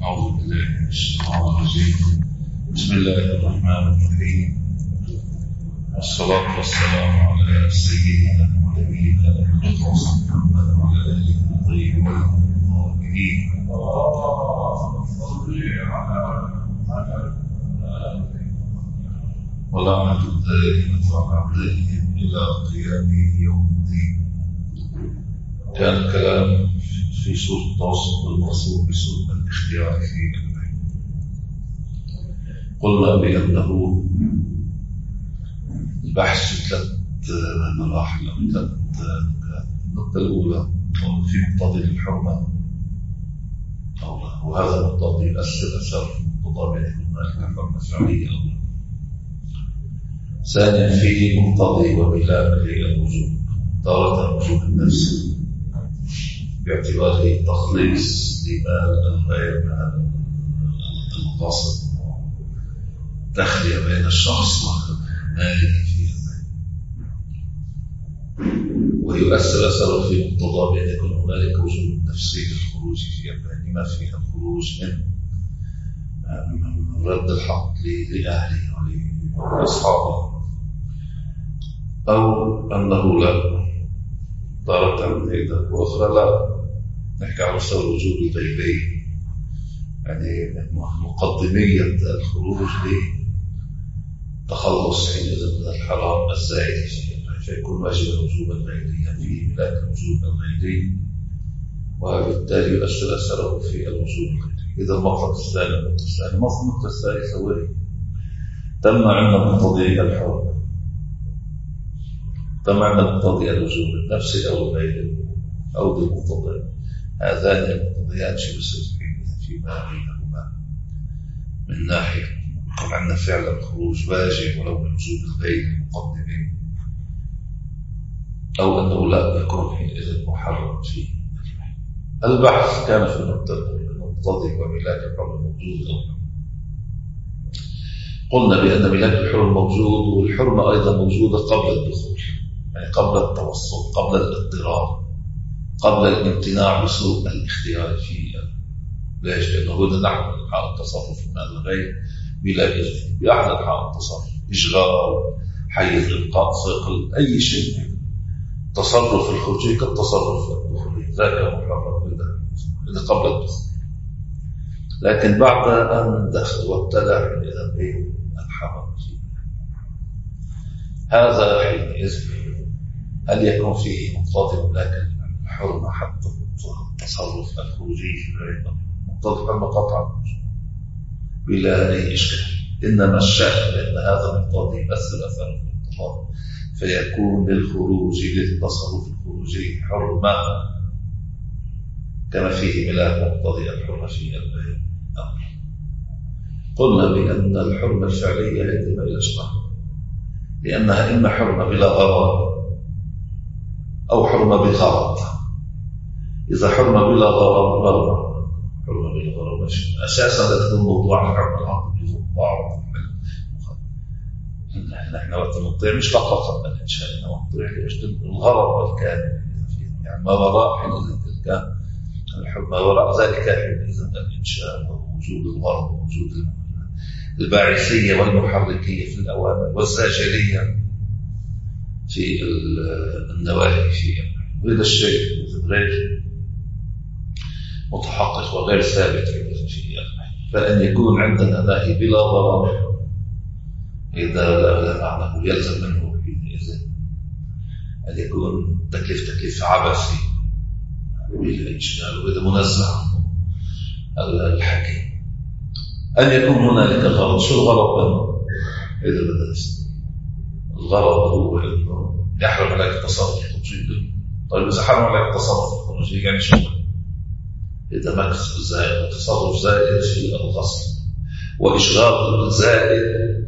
أعوذ بالله من الشيطان الرجيم. بسم الله الرحمن الرحيم، والصلاة والسلام على سيدنا ونبينا محمد وعلى آله الطيبين الطاهرين. ولعنة الدائمة على أعدائهم إلى قيام يوم الدين. كان الكلام في سورة التوسط المقصود بسورة الاختيار في البيت. قلنا بأنه البحث في ثلاث مراحل أو ثلاث نقاط. النقطة الأولى في مقتضي الحرمة، وهذا المقتضي يؤثر أثر مقتضى بين هناك حرمة فعلية أو لا. ثانيا في مقتضي وملاك للوجود، تارة وجود النفس باعتباره تخليص لمال الغير من المقاصد، تخلية بين الشخص وماله فيه، ويؤثر أثره في مقتضى بأن يكون هنالك وجود نفسي للخروج في البيان، ما فيها الخروج من رد الحق لأهله ولأصحابه، أو أنه لا تارة هيدا وأخرى لا. نحكي على مستوى الوجود الغيبي، يعني مقدمية الخروج لتخلص حينئذ من الحرام الزائد فيه، فيكون واجبا وجوبا غيريا في ملاك الوجود الغيبي، وبالتالي يؤثر أثره في الوجود الغيبي. إذا المطلب الثاني النقطة الثالثة وهي تم عندنا مقتضي الحرمة، تم عندنا مقتضي الوجود النفسي أو الغيري أو ذي المقتضيات. هذان المقتضيان فيما بينهما من ناحية يكون عندنا فعل الخروج واجب ولو من وجود الغير المقدمين، أو أنه لا يكون حينئذ محرم فيه. البحث كان في النقطة المقتضي وملاك الحرم موجود أو لا. قلنا بأن ملاك الحرم موجود، والحرمة أيضا موجودة قبل الدخول، يعني قبل التوسط، قبل الاضطرار، قبل الامتناع بسوء الاختيار فيه. ليش؟ لأنه هو نحن حال التصرف من الغير بلا إذن، بأحد حال التصرف، إشغال، حيز إلقاء ثقل، أي شيء. تصرف الخروجي كالتصرف الدخولي، ذاك محرم إذا قبل الدخول. لكن بعد أن دخل وابتدى حينئذ به الحرام فيه، هذا حينئذ هل يكون فيه مقتضي ملاك الحرمة حتى التصرف الخروجي في الغير؟ مقتضي الحرمة قطعا بلا أي إشكال، إنما الشأن لأن هذا المقتضي يؤثر أثره في المقتضى، فيكون للخروج للتصرف الخروجي حرمة كما فيه ملاك مقتضي الحرمة في الغير. قلنا بأن الحرمة الفعلية يتم إلى أشبه، لأنها إما حرمة بلا غرض أو حرمة بغرض. إذا حرمة بلا غرض حرمة بلا غرض أساسا لا تكون موضوع الحرمة العقل يضبع. نحن وقت نطيع مش فقط الإنشاء، إنما نطيع الغرض والكامل، يعني ما وراء حينئذ تلك الحرمة، ما وراء ذلك حينئذ الإنشاء ووجود الغرض ووجود الباعثية والمحركية في الأوامر والزاجرية في النواهي فيها. وهذا الشيء غير متحقق وغير ثابت فيه، فأن يكون عندنا نهي بلا ضرر إذا لا معنى يلزم منه حينئذ أن يكون تكليف عبثي بلا إشكال، وإذا منزه الحكيم. أن يكون هنالك غرض. شو الغرض منه؟ إذا بدرس الغرض هو أنه يحرم عليك التصرف الخروجي. طيب إذا حرم عليك التصرف الخروجي يعني شو؟ إذا مكس زائد وتصرف زائد في الغصب وإشغال زائد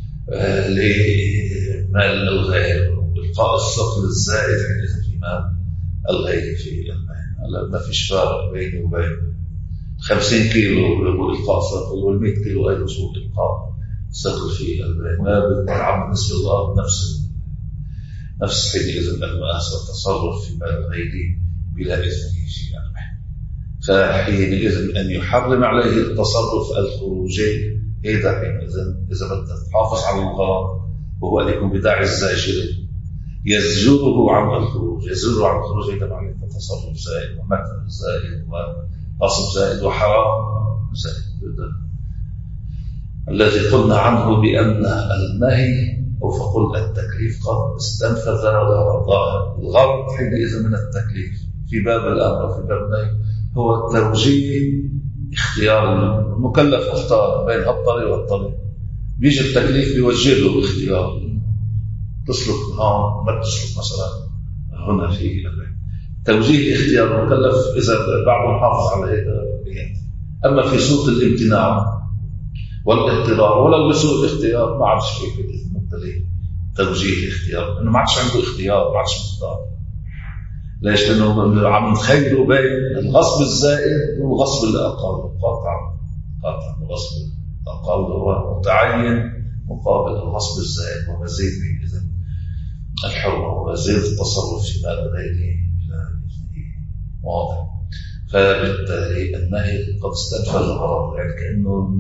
لمال الغير وإلقاء الثقل الزائد في مال الغير في المال. ما فيش فارق بيني وبين 50 كيلو إلقاء ثقل وال100 كيلو أيضا سوء إلقاء ثقل في المال. ما بالتعامل بالنسبة للأرض نفس حينئذ المأس والتصرف في مال الغير بلا إذنه في المال. فحينئذ أن يحرم عليه التصرف الخروجي إذا حينئذ إذا بدك تحافظ على الغرض وهو أن يكون بداعي الزاجر يزجره عن الخروج. يزجره عن الخروج إذا معنى تصرف زائد ومثل زائد وغصب زائد وحرام زائد الذي قلنا عنه بأن النهي أو فقل التكليف قد استنفذ غرضه. الغرض حينئذ من التكليف في باب الأمر وفي باب النهي هو توجيه اختيار المكلف. اختار بين هالطريق والطريق، بيجي التكليف بيوجه له اختيار تسلك هون ما تسلك مثلا هنا. في توجيه اختيار المكلف إذا بعد محافظ على هيك. أما في صوت الامتناع والاضطرار ولو بسوء الاختيار ما عادش في المبتلي توجيه الاختيار، انه ما عادش عنده اختيار، ما عادش مختار. ليش؟ لانه عم نخيله بين الغصب الزائد والغصب اللي اقل. قاطع الغصب الاقل هو متعين مقابل الغصب الزائد ومزيد به اذن الحرمه ومزيد التصرف في مال غيره واضح. فبالتالي النهي قد استنفذ الغرض، يعني كانه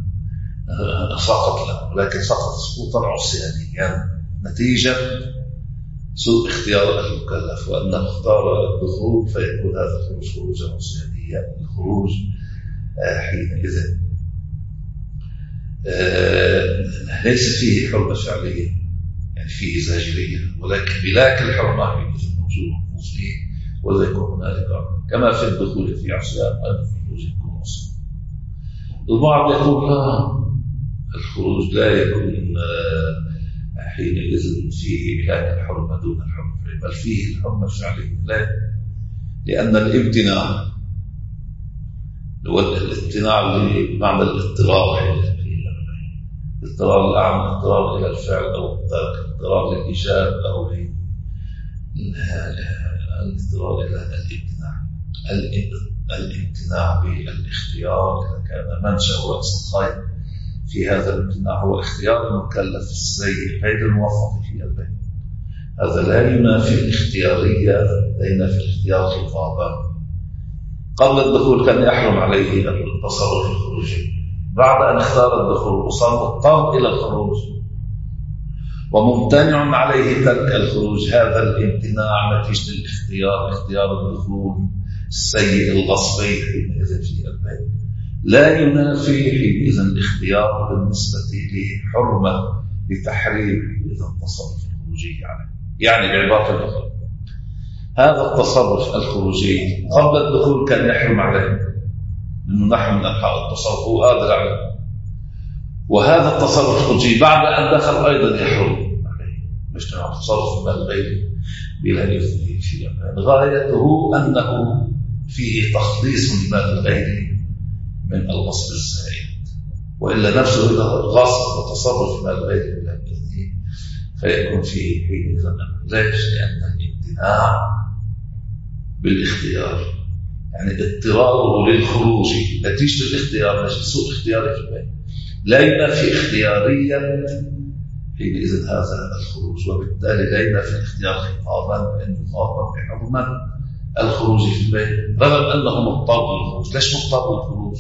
سقط له، ولكن سقط سقوطا عصيانيا نتيجة سوء اختيار المكلف وأنه اختار الدخول فيكون هذا الخروج خروجا عصيانيا. الخروج حينئذ ليس فيه حرمة فعلية، يعني فيه زاجرية، ولكن بلاك الحرمة حينئذ موجود فيه، ولا يكون هنالك كما في الدخول في عصيان أيضا في الخروج يكون عصيان. البعض يقول لا، الخروج لا يكون حينئذ فيه إهلاك الحرمة دون الحرمة، بل فيه الحرمة الفعلية. لا، لأن الامتناع هو الامتناع بمعنى الاضطرار، الاضطرار الأعمى، الاضطرار إلى الفعل أو الترك، الاضطرار للإيجاب أو الاضطرار إلى الامتناع. الامتناع بالاختيار إذا كان منشأ رأس الخير في هذا الامتناع هو اختيار المكلف السيء غير الموفق في البيت، هذا لا ينافي الاختيارية، لا ينافي الاختيار خطابا. قبل الدخول كان يحرم عليه التصرف الخروجي، بعد أن اختار الدخول وصار مضطر إلى الخروج وممتنع عليه ترك الخروج، هذا الامتناع نتيجة الاختيار، اختيار الدخول السيء الغصبي حينئذ في البيت، لا ينافي حينئذ الاختيار بالنسبة لحرمة لتحريم إذا التصرف الخروجي عليه. يعني بعبارة أخرى هذا التصرف الخروجي قبل الدخول كان يحرم عليه، لأنه نحن من أنحاء التصرف هو قادر عليه، وهذا التصرف الخروجي بعد أن دخل أيضا يحرم عليه، مش نوع تصرف مال غيره بلا إذنه في أمان. غايته أنه فيه تخليص لمال الغير من الغصب الزائد، وإلا نفسه إذا غصب وتصرف مال الغير بلا إذنه فيكون فيه حينئذ أمان. ليش؟ لأن الامتناع بالاختيار يعني اضطراره للخروج نتيجة الاختيار، نتيجة سوء اختياره في البيت، لا ينافي اختياريا حينئذ هذا الخروج، وبالتالي لا ينافي الاختيار خطابا لأنه خاطب بحرمة الخروج في البيت رغم أنه مضطر للخروج. ليش مضطر للخروج؟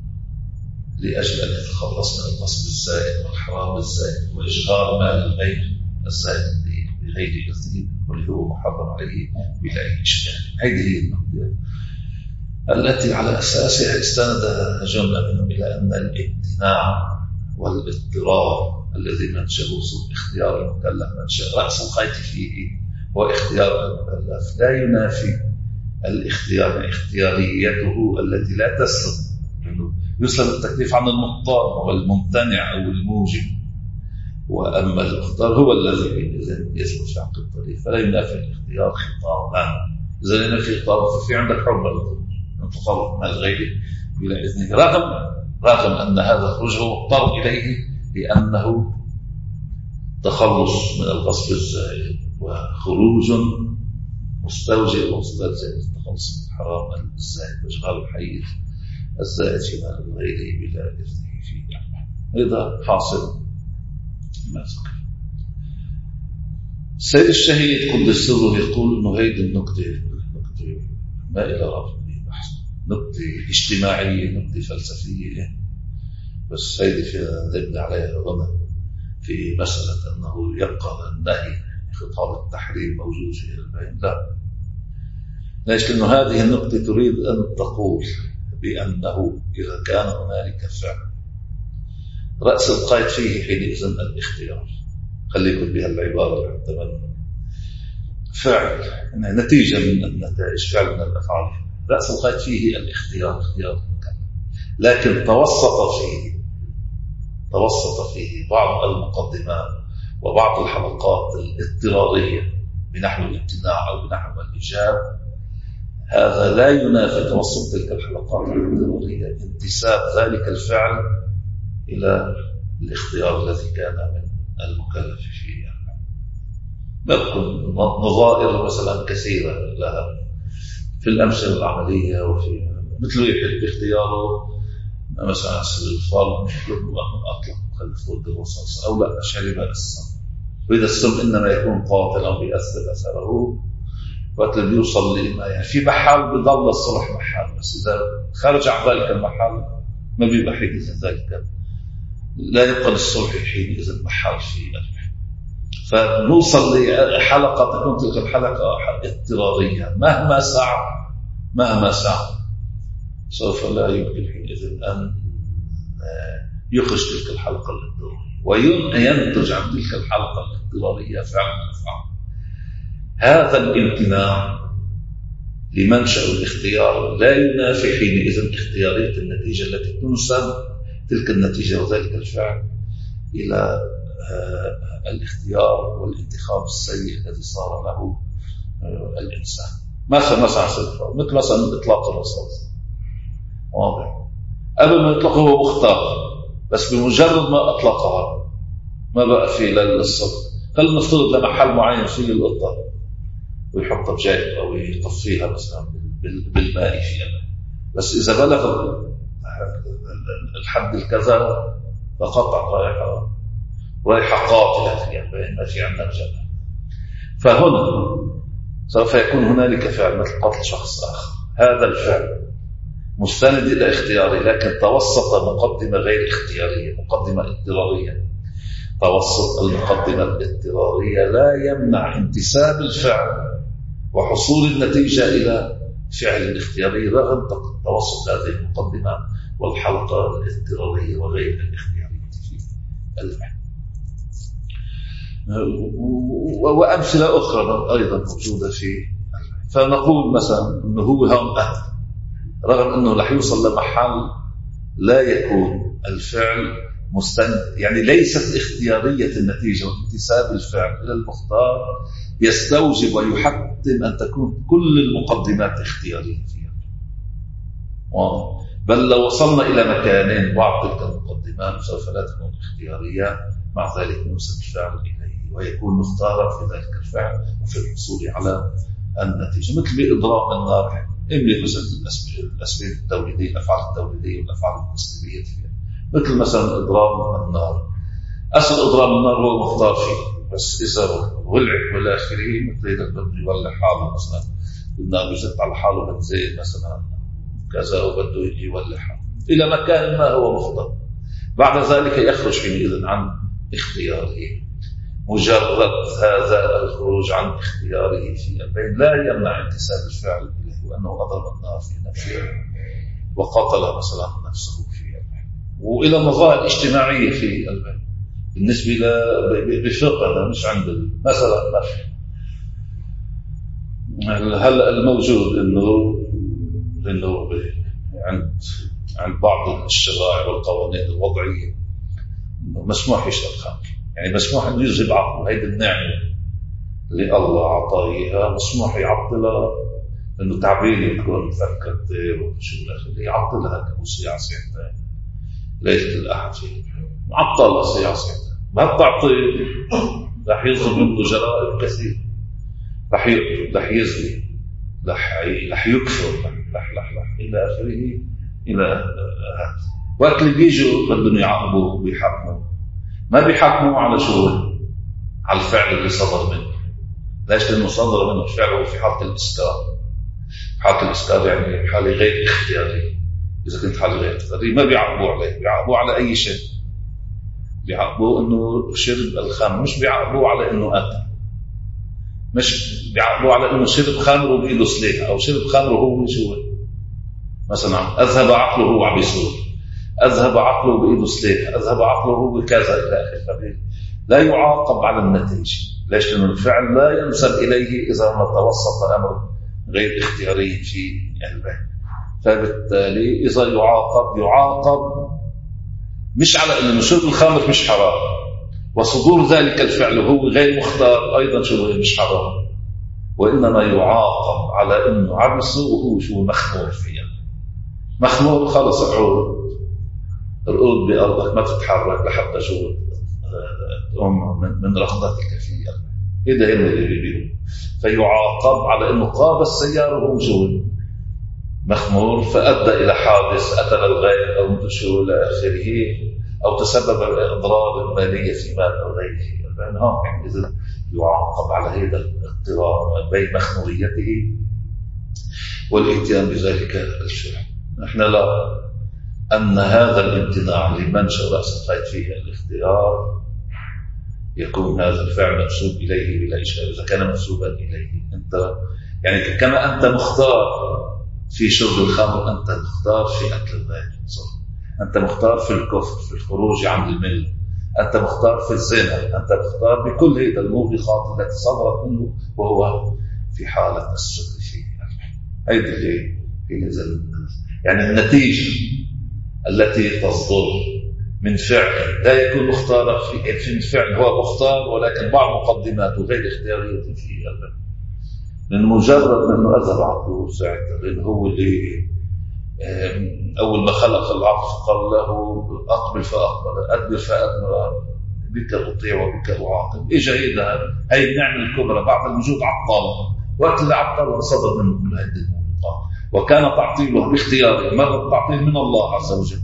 لأجل أن يتخلص من الغصب الزائد والحرام الزائد وإشغال مال الغير الزائد بغير إذنه واللي هو محرم عليه بلا أي إشكال. هذه هي النقطة التي على أساسها استند جملة منهم إلى أن الامتناع والاضطرار الذي منشأه سوء اختيار المكلف، منشأ رأس الخيط فيه هو اختيار المكلف، لا ينافي الاختيار يعني اختياريته التي لا تسلم، لأنه يسلم التكليف عن المضطر والممتنع أو الموجب، وأما المختار هو الذي يثبت في عقد الطريق، فلا ينافي الاختيار خطابا. إذا ينافي الخطاب ففي عندك حرمة أن تصرف مال غيره بلا إذنه، رغم أن هذا الخروج هو مضطر إليه لأنه تخلص من الغصب الزائد وخروج مستوجب ومستلزم للتخلص من الحرام الزائد وإشغال الحيز الزائد في مال غيره بلا إذنه فيه. هذا حاصل ما ذكر. السيد الشهيد قدس سره يقول إنه هيدي النقطة ما إلى رابط بحث نقطة اجتماعية، نقطة فلسفية، بس هيدي فيها نبني عليها غنى في مسألة أنه يبقى النهي خطاب التحريم موجود في البين. لا، ليش؟ لأنه هذه النقطة تريد أن تقول بأنه إذا كان هنالك فعل رأس القيد فيه حينئذ الاختيار، خليكم بها العبارة حتى من فعل نتيجة من النتائج، فعل من الأفعال، رأس القيد فيه الاختيار، اختيار، لكن توسط فيه بعض المقدمات وبعض الحلقات الاضطرارية بنحو الامتناع أو بنحو الإيجاب. هذا لا ينافي توسط تلك الحلقات الاضطرارية انتساب ذلك الفعل إلى الاختيار الذي كان من المكلف فيه. نذكر نظائر مثلا كثيرة لها في الأمثلة العملية، وفي مثل يحب باختياره مثلا الفرد أطلق خلفه الرصاص أو لا شرب السم، وإذا السم إنما يكون قاتلا بيأثر أثره وقت اللي بيوصل لما يعني في محل بيضل الصلح محل، بس إذا خرج عن ذلك المحل ما بيبقى حينئذ ذلك لا يبقى للصلح حينئذ محل في قلبه. فنوصل لحلقة تكون تلك الحلقة اضطرارية مهما سعى سوف لا يمكن حينئذ أن يخرج تلك الحلقة الاضطرارية وينتج عن تلك الحلقة الاضطرارية فعلا أفعال. هذا الامتناع لمنشأ الاختيار لا ينافي حينئذ اختيارية النتيجة التي تنسب تلك النتيجة وذلك الفعل إلى الاختيار والانتخاب السيء الذي صار له الإنسان. مثلا مثل مثلا إطلاق الرصاص، واضح، قبل ما يطلقه هو مختار، بس بمجرد ما أطلقها ما بقى فيه للصدق. خلينا نفترض لمحل معين فيه القطة ويحطها بجايب أو يطفيها مثلا بالماء فيها، بس إذا بلغ الحد الكذا فقطع رايحة قاتلة، يعني ما في عندنا جنة. فهنا سوف يكون هنالك فعل مثل قتل شخص آخر، هذا الفعل مستند إلى اختياري لكن توسط مقدمة غير اختيارية، مقدمة اضطرارية. توسط المقدمة الاضطرارية لا يمنع انتساب الفعل وحصول النتيجة إلى فعل الاختياري رغم توسط هذه المقدمة والحلقة الاضطرارية وغير الاختيارية في الفعل. وأمثلة أخرى أيضا موجودة في. فنقول مثلا أنه هو هم رغم أنه رح يوصل لمحل لا يكون الفعل مستند، يعني ليست اختيارية النتيجة وانتساب الفعل إلى المختار يستوجب ويحتم أن تكون كل المقدمات اختيارية فيها، بل لو وصلنا إلى مكانين بعض تلك المقدمات سوف لا تكون اختيارية، مع ذلك ننسب الفعل إليه ويكون مختارا في ذلك الفعل وفي الحصول على النتيجة. مثل بإضرام النار، إملي مثل الأسباب التوليدية، الأفعال التوليدية والأفعال المسلبية فيها. مثل مثلا إضرام النار، أصل إضرام النار هو مختار فيه، بس إذا ولعت والآخره مثل إذا بده يولع حاله مثلا النار يزت على حاله بنزين مثلا كذا وبده يولع حاله إلى مكان ما هو مختار، بعد ذلك يخرج حينئذ عن اختياره. مجرد هذا الخروج عن اختياره في البين لا يمنع انتساب الفعل إليه، وأنه أضرب النار في نفسه وقتل مثلا نفسه في البين. وإلى مظاهر اجتماعية في البين بالنسبة بفقه مش عند مثلا هلا الموجود إنه عند بعض الشرائع والقوانين الوضعية مسموح يشرب خمر، يعني مسموح أن يذهب عقله. هيدي النعمة اللي الله عطاها مسموح يعطلها، لأنه تعبير يكون مفكر وشو الآخر يعطلها كبسيعة ساعتين ليلة الأحد فيه معطلة ساعة ساعتين ما بتعطي، رح يصدر منه جرائم كثير، رح يزني، رح يكفر، رح إلى آخره إلى هذا. وقت اللي بيجوا بدهم يعاقبوا ويحاكموا ما بيحاكموا على شو؟ على الفعل اللي صدر منه. ليش؟ لأنه صدر منه فعله في حالة الإسكار، حالة الإسكار يعني حالة غير اختيارية. إذا كنت حالة غير اختيارية ما بيعاقبوه عليه، بيعاقبوه على أي شيء. بيعاقبوه إنه شرب الخمر، مش بيعاقبوه على إنه قتل، مش بيعاقبوه على إنه شرب خمر وبإيده سلاح، أو شرب خمر وهو شو مثلا أذهب عقله وهو عم يسول، أذهب عقله بإيده سلاح، أذهب عقله وهو كذا إلى آخره. لا يعاقب على النتيجة. ليش؟ لأن الفعل لا ينسب إليه إذا ما توسط أمر غير اختياري في البيت. فبالتالي إذا يعاقب مش على أن شرب الخمر مش حرام، وصدور ذلك الفعل وهو غير مختار أيضا شو مش حرام، وإنما يعاقب على أنه عبسه وهو شو مخمور فيها. مخمور خلص الرقود بأرضك ما تتحرك لحتى شو تقوم من رغبتك فيها. إذا هم اللي بيبيعوا، فيعاقب على أنه قاب السيارة وهو شو مخمور فأدى إلى حادث قتل الغير أو شو إلى آخره، أو تسبب بإضرار مالية في مال أو غيره، فإنه إذا يعاقب على هذا الاضطرار بين مخموريته والإتيان بذلك الشرع. نحن لا أن هذا الامتناع لمنشأ رأس قيد فيه الاختيار يكون هذا الفعل منسوب إليه بلا إشكال. إذا كان منسوبا إليه أنت يعني كما أنت مختار في شرب الخمر، أنت مختار في أكل الغير، أنت مختار في الكفر، في الخروج عن الملة، أنت مختار في الزنا، أنت مختار بكل هذه الموبقات التي صدرت منه وهو في حالة السكر فيه. هذه اللي يعني النتيجة التي تصدر من فعل لا يكون مختارا في فعل هو مختار، ولكن بعض مقدماته غير اختيارية فيه. لأن مجرد أنه أذهب عقله ساعتها، لأن هو اللي أول ما خلق العقل قال له أقبل فأقبل، أدبر فأدبر، بك أطيع وبك أعاقب. إجا هي النعمة الكبرى بعد الوجود عطالة، وقت اللي عطالة صدر منه كل هذه الموبقات، وكان تعطيله باختياره، مرة تعطيل من الله عز وجل.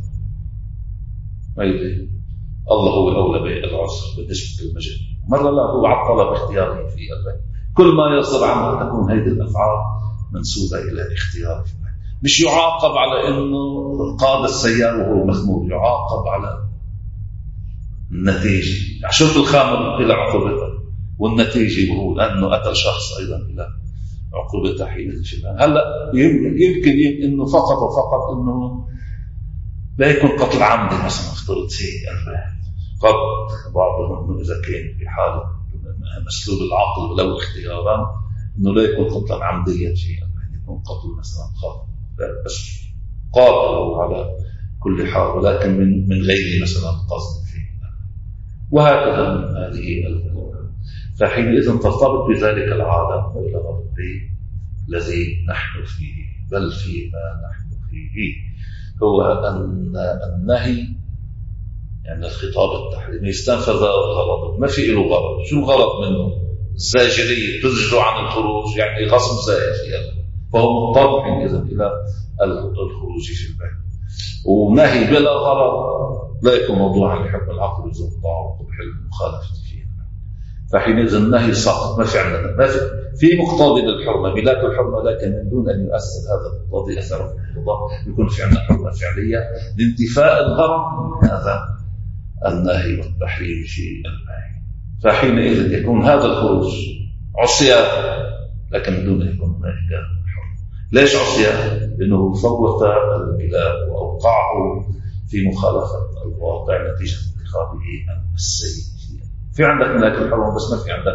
الله هو أولى بالعسر بالنسبة للمجد، مرة لا هو عطل باختياره في البيت. كل ما يصدر عنه تكون هذه الأفعال منسوبة إلى اختياره، مش يعاقب على أنه قاد السيارة وهو مخمور، يعاقب على النتيجة. شرب الخمر إلى عقوبته، والنتيجة وهو أنه قتل شخص أيضا إلى عقوبته حين شبه. هلا يمكن أنه فقط وفقط أنه لا يكون قتل عمدي مثلا، افترض شيء قد بعضهم إذا كان في حالة مسلوب العقل ولو اختيارا أنه لا يكون قتلا عمديا شيئا، يكون قتل مثلا خاطئ بس قاتله على كل حال، ولكن من غير مثلا قصد فيه، وهكذا من هذه الأمور. فحينئذ ترتبط بذلك العادة وإلى رب الذي نحن فيه، بل فيما نحن فيه هو أن النهي يعني الخطاب التحريمي استنفذ غرضه، ما في له غرض. شو الغرض منه؟ الزاجرية تزجر عن الخروج، يعني غصب زائد فيها، فهو مضطر حينئذ إلى الخروج في البيت. ونهي بلا غرض لا يكون موضوعا لحكم العقل والزبطاء وقبح المخالفة فيه. فحينئذ النهي سقط، ما في عندنا، ما في مقتضي للحرمة، ملاك الحرمة، لكن من دون أن يؤثر هذا المقتضي أثر في القضاء يكون في عندنا حرمة فعلية لانتفاء الغرض من هذا النهي والتحريم في النهي. فحينئذ يكون هذا الخروج عصيان، لكن من دون أن يكون هناك حرمة. ليش عصيان؟ لأنه فوت الملاك وأوقعه في مخالفة الواقع نتيجة اتخاذه السيء. في عندك ملاك الحرمة بس ما في عندك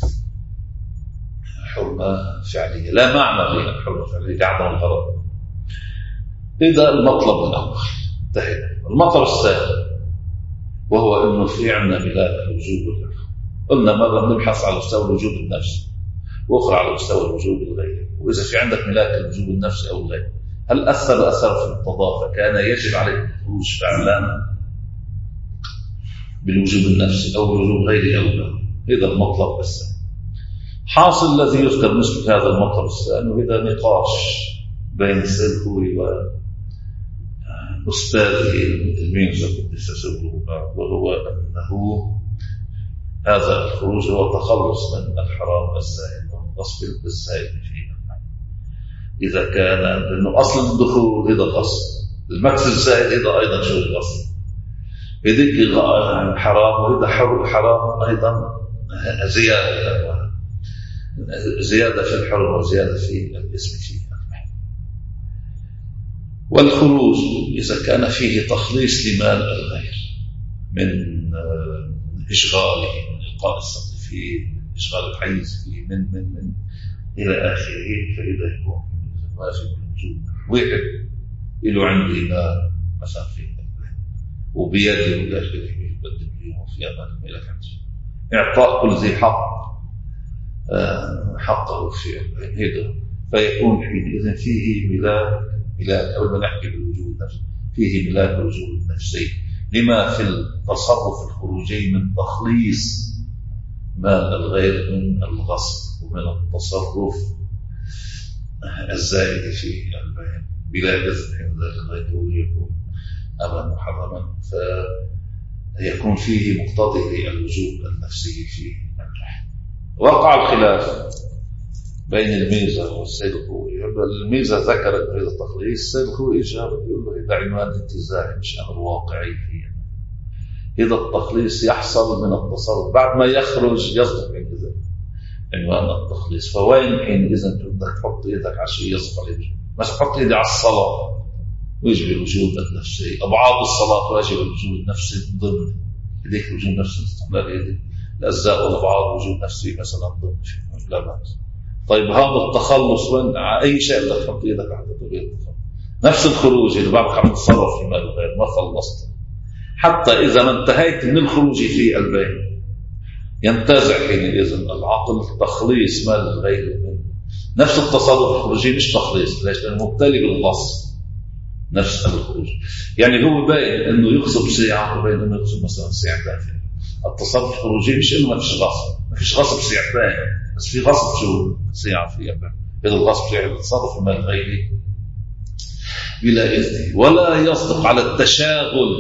حرمة فعلية، لا معنى للحرمة الفعلية لعدم الغرض. إذا المطلب الأول انتهينا. المطلب الثاني وهو أنه في عندنا ملاك الوجود والعرف. قلنا مرة بنبحث على مستوى الوجود النفسي، وأخرى على مستوى الوجود الغيري. وإذا في عندك ملاك الوجود النفسي أو الغيري، هل أثر في القضاء فكان يجب عليه الخروج فعلا بالوجود النفسي أو الوجود غيري أو لا؟ هذا المطلب الثاني. حاصل الذي يذكر مثل هذا المطلب الثاني، وهذا نقاش بين السلفوي وأستاذه التلميذ قدس سره، وهو أنه هذا الخروج هو تخلص من الحرام الزائد والغصب الزائد فيه. إذا كان لأنه أصل الدخول هذا الغصب، المكس الزائد هذا أيضا شو الغصب، هذيك حرام وهذا حرام أيضا زيادة في الحرمة وزيادة في الاسم فيه. والخروج إذا كان فيه تخليص لمال الغير من إشغاله، من إلقاء السقف فيه، من إشغال الحيز فيه، من إلى آخره، فإذا يكون واجب الوجوب. واحد له عندي مال مثلا فيه وبيده وداخله يقدم لي وفي أمان ملك إعطاء كل ذي حق حقه في هذا، فيكون حينئذ فيه ملاك أول ما نحكي بالوجود النفسي فيه ملاك الوجود النفسي، لما في التصرف الخروجي من تخليص مال الغير من الغصب ومن التصرف الزائد في البيع بلا إذن عند الغير يكون أمرا محرما، فيكون فيه مقتضي الوجوب النفسي في الرحم. وقع الخلاف بين الميزة والسيد الخوئي. الميزة ذكرت هذا التخليص، السيد الخوئي إجابة يقول له هذا عنوان انتزاعي مش أمر واقعي فيه. هذا التخليص يحصل من التصرف بعد ما يخرج يصدق عنوان التخليص. فوين حينئذ بدك تحط ايدك على شيء يصدق عليه؟ مثلا حط ايدي على الصلاة ويجب الوجوب النفسي، أبعاد الصلاة واجب الوجوب النفسي ضمن هذيك الوجوب النفسي استقلال هذه الأجزاء والأبعاد وجوب نفسي مثلا ضمن لا بأس. طيب هذا التخلص وين أي شيء بدك تحط ايدك على التخلص. نفس الخروج اللي بعدك عم تتصرف في مال الغير ما خلصت، حتى إذا ما انتهيت من الخروج في البيع ينتزع حينئذ العقل تخليص مال الغير منه. نفس التصرف الخروجي مش تخليص، ليش؟ لأنه مبتلي بالغصب. نفس الخروج يعني هو باين انه يغصب ساعه وبين انه يغصب مثلا ساعتين. التصرف الخروجي مش انه ما فيش غصب، ما فيش غصب ساعتين، بس في غصب شو ساعه في هذا الغصب يعني التصرف في مال غيري بلا إذنه، ولا يصدق على التشاغل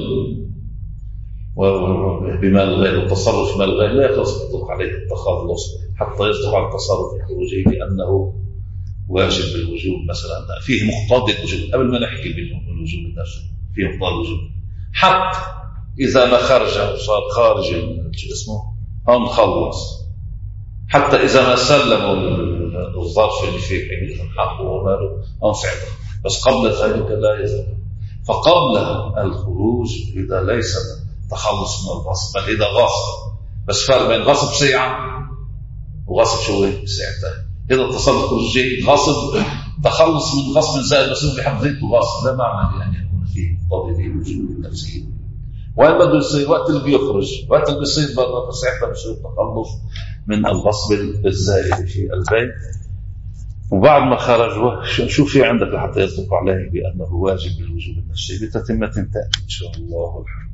بمال الغير والتصرف في مال الغير، لا يصدق عليه التخلص حتى يصدق على التصرف الخروجي بأنه واجب بالوجوب مثلا، فيه مقتضى الوجوب. قبل ما نحكي بالوجوب النفسي فيه مقتضى الوجوب، حتى إذا ما خرج صار خارج شو اسمه هون خلص، حتى إذا ما سلموا الظرف اللي فيه حين حقه وماله هون ساعته، بس قبل ذلك لا يزال. فقبل الخروج إذا ليس تخلص من الغصب بل إذا غصب، بس فرق بين غصب ساعة وغصب شو ساعتين. هذا التصرف الخروجي غصب تخلص من غصب زائد بس بحد ذاته غصب، لا معنى أن يكون فيه مقتضى الوجوب النفسي. وين بده يصير؟ وقت اللي بيخرج، وقت اللي بيصير برا، فساعتها بيصير التخلص من الغصب الزائد في البيت. وبعد ما خرج شو في عندك لحتى يصدق عليه بأنه واجب بالوجوب النفسي؟ بتتمة تأتي إن شاء الله. الحمد.